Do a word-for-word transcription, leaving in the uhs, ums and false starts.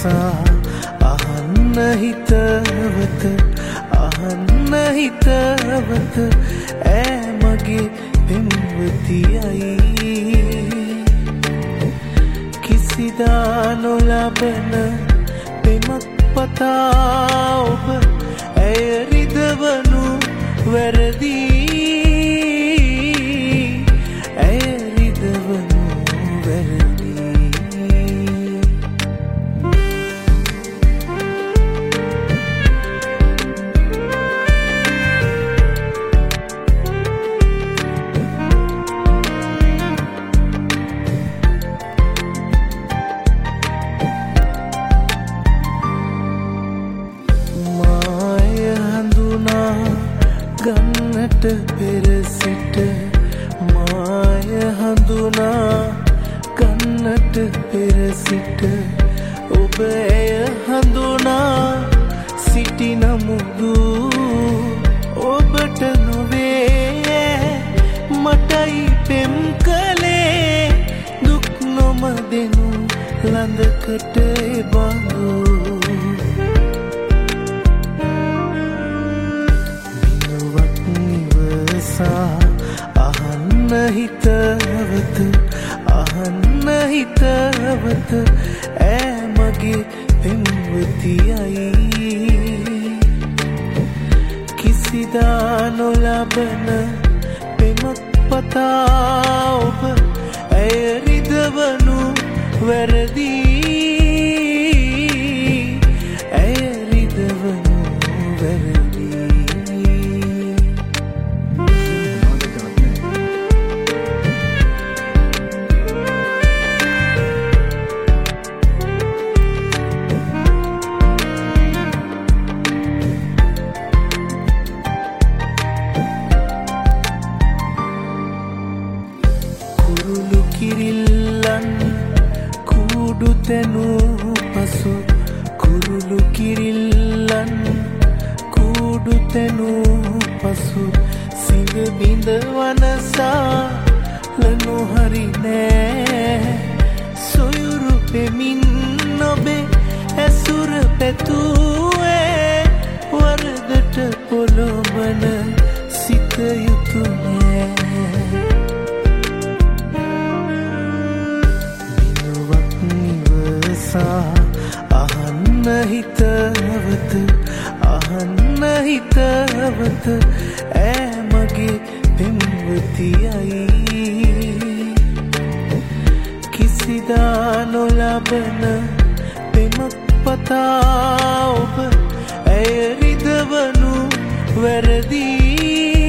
සා අහන්න හිතවත අහන්න හිතවත ඈ මගේ පෙම්වතියයි කිසිදා නොලබන පෙමක් පතා ඔබ ඇය රිදවනු වැරදි ඇය රිදවනු වැරදි ගන්නට පෙර සිට මාය හඳුනා ගන්නට පෙර සිට ඔබ එය හඳුනා සිටි නමුදු ඔබට නොවේ මටයි පෙම් කළේ දුක් නොමදෙනු ළඳකට බඳු අහන්න හිතවත අහන්න හිතවත ඈ මගේ පෙම්වතියයි කිසිදා නොලබන පෙමක් පතා ඔබ ඇය රිදවනු වැරදි ඇය රිදවනු වැරදි කුරුළු කිරිල්ලන් කුඩු තැනු පසු කුරුළු කිරිල්ලන් කුඩු තැනු පසු සිඟ බිඳ වනසා ලනු හරි නෑ සොයුරු පෙමින් නොබේ ඇසුර පැතුවේ වරදට පොළොඹන සිත යුතු නෑ අහන්න හිතවත අහන්න හිතවත ඈ මගේ පෙම්වතියයි කිසිදා නොලබන පෙමක් පතා ඔබ ඇය රිදවනු වැරදි